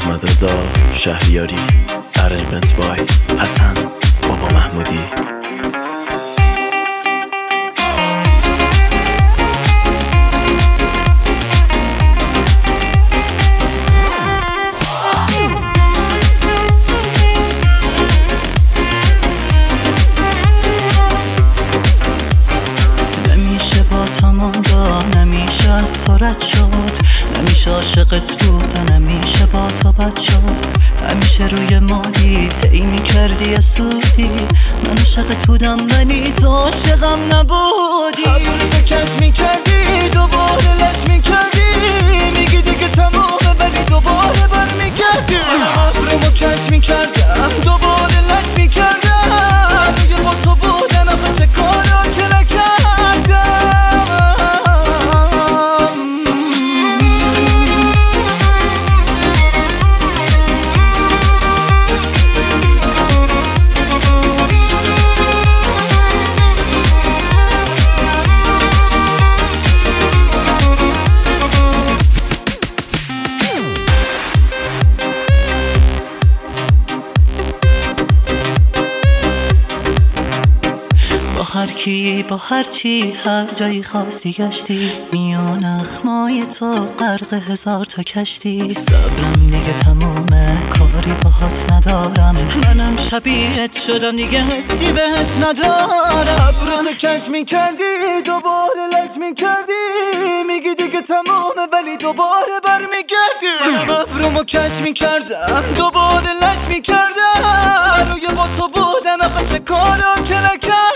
محمد رضا شهریاری، ارنجمنت بای حسن بابا محمودی. نمیشه از سرت شد، نمیشه عاشقت بود، نمیشه با تو بد شد. همیشه روی مادی هی میکردی اسودی، من عاشقت بودم ولی تو عاشقم نبودی. قبول تو کج میکردی دوباره لج میکردی، میگی دیگه تمامه ولی دوباره برمیگردی. ابرومو کج میکردم دوباره لج میکردم، روی با تو بودم آخه چه کارا که نکردم. هر کی با هر چی هر جایی خواستی گشتی، میان اخمای تو غرق هزار تا کشتی. صبرم دیگه تمومه کاری باهات ندارم، منم شبیهت شدم دیگه حسی بهت ندارم. ابرو تو کج میکردی دوباره لج میکردی، میگی دیگه تمومه ولی دوباره برمیگردی. ابرومو کج میکردم دوباره لج میکردم، روی با تو بودم آخه چه کارا که نکردم.